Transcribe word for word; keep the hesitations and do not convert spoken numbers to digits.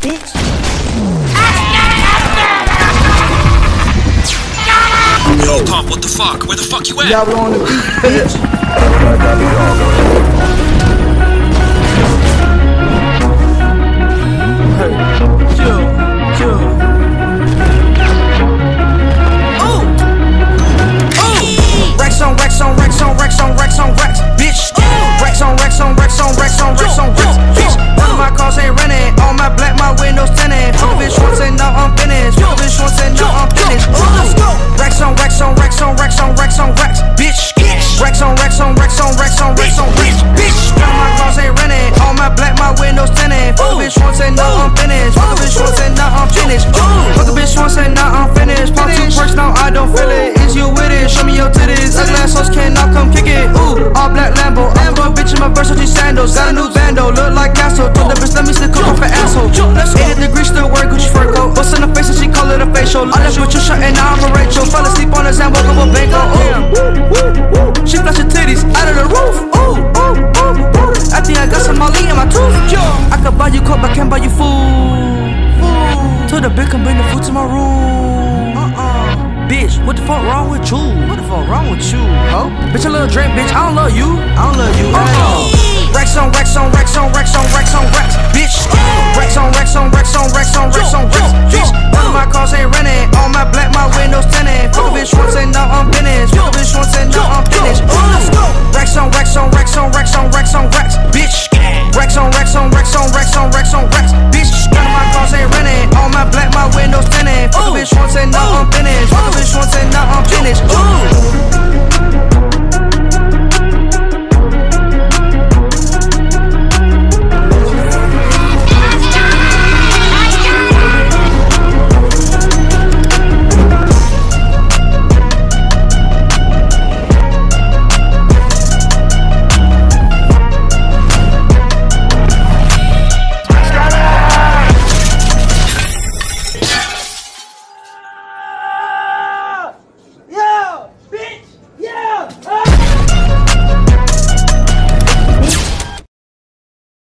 bitch. Yo, Pump, what the fuck? Where the fuck you at? Y'all on the beat, bitch. Hey, chill, chill. Ooh, ooh. Racks on racks on racks on racks on racks on racks, bitch. Racks on racks on racks on racks on racks on racks, bitch. None of my cars ain't renting. All my black, my windows tinted. Fuck a bitch once and now I'm finished. Fuck a bitch once and now I'm finished. Let's go. Racks on racks on racks on racks on racks on racks, bitch. Racks on racks on racks on racks on racks on racks, bitch. None of my cars ain't renting. All my black, my windows tinted. Fuck a bitch once and now I'm finished. Fuck a bitch once and now I'm finished. Fuck a bitch once and now I'm finished. Pop two perks now I don't feel it. Is you with it? Show me your titties. Ugly assholes cannot come kick it. Ooh, all black Lambo. I'm a bitch in my Versace sandals. Got a new bando, look like Castro. Told the bitch let me stick up for asshole. eighty degrees still wear Gucci fur coat. Bust in the face and she call it a facial. I left with you shot and now I'm a Rachel. Fell asleep on his hand, woke up a bango. Ooh, she flash her titties out of the roof. Ooh, ooh, ooh, ooh. I think I got some Molly in my tooth. I could buy you coke, but can't buy you food. Told the bitch come bring the food to my room. Uh-uh. Bitch, what the fuck wrong with you? What the fuck wrong with you? Oh, bitch, a little drink, bitch. I don't love you. I don't love you. Uh-uh. Racks on racks on racks on racks on racks on racks, bitch.